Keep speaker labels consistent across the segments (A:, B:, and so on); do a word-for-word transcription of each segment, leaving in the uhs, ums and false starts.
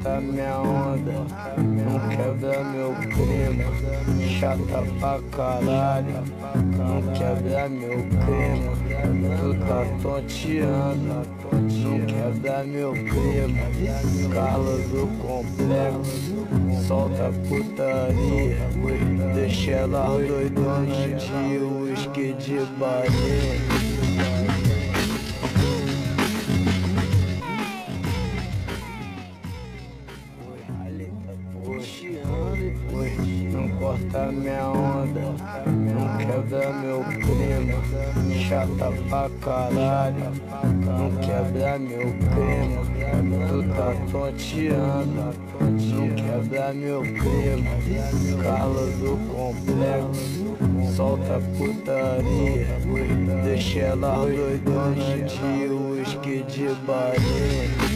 A: corta minha onda, não quebra meu clima. Chata pra caralho, não quebra meu clima. Tu tá tonteando, não quebra meu clima. Carlos do complexo, solta putaria, deixa ela doidona de uísque de balinha. Não corta minha onda, não quebra meu clima. Chata pra caralho, não quebra meu clima. Tu tá tonteando, não quebra meu clima. Carlos do complexo, solta putaria, deixa ela doidona de uísque de balinha.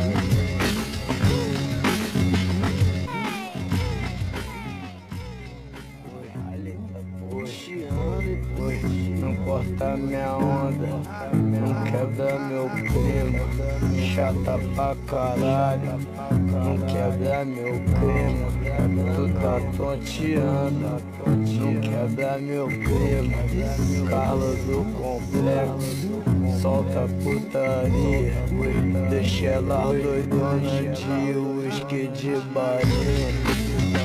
A: Não corta minha onda, não quebra meu clima. Chata pra caralho, não quebra meu clima. Tu tá tonteando, não quebra meu clima. Carlos do complexo, solta putaria, deixa ela doidona de uísque de balinha.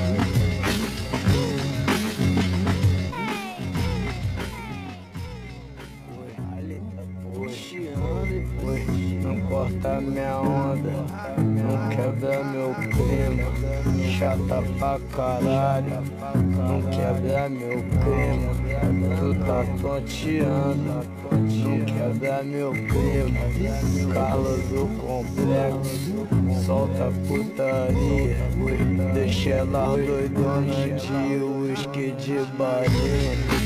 A: Não corta minha onda, não quebra meu clima. Chata pra caralho, não quebra meu clima. Tu tá tonteando, não quebra meu clima. Carlos do complexo, solta putaria, deixa ela doidona de uísque de balinha.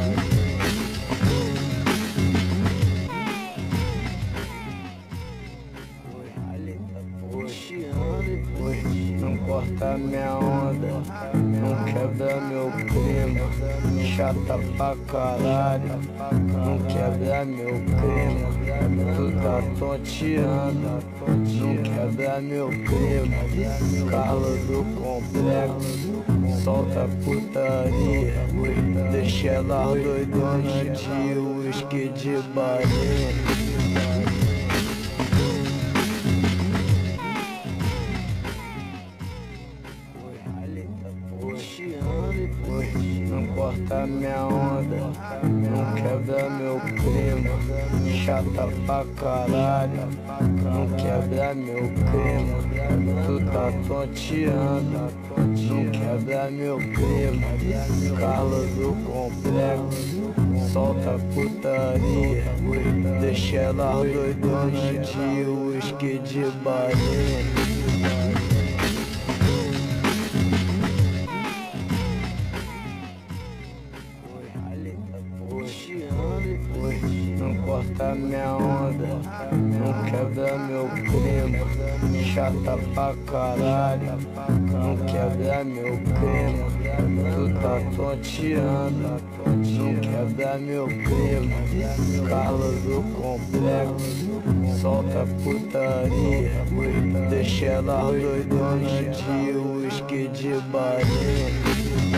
A: Não corta minha onda, não quebra meu clima. Chata pra caralho, não quebra meu clima. Tu tá tonteando, não quebra meu clima. Carlos do complexo, solta putaria, deixa ela doidona de uísque de balinha. Não corta minha onda, não quebra meu clima. Chata pra caralho, não quebra meu clima. Tu tá tonteando, não quebra meu clima. Carlos do complexo, solta putaria, deixa ela doidona de uísque de balinha. Não corta minha onda, não quebra meu clima. Chata pra caralho, não quebra meu clima. Tu tá tonteando, não quebra meu clima. Carlos do complexo, solta putaria, deixa ela doidona de uísque de balinha.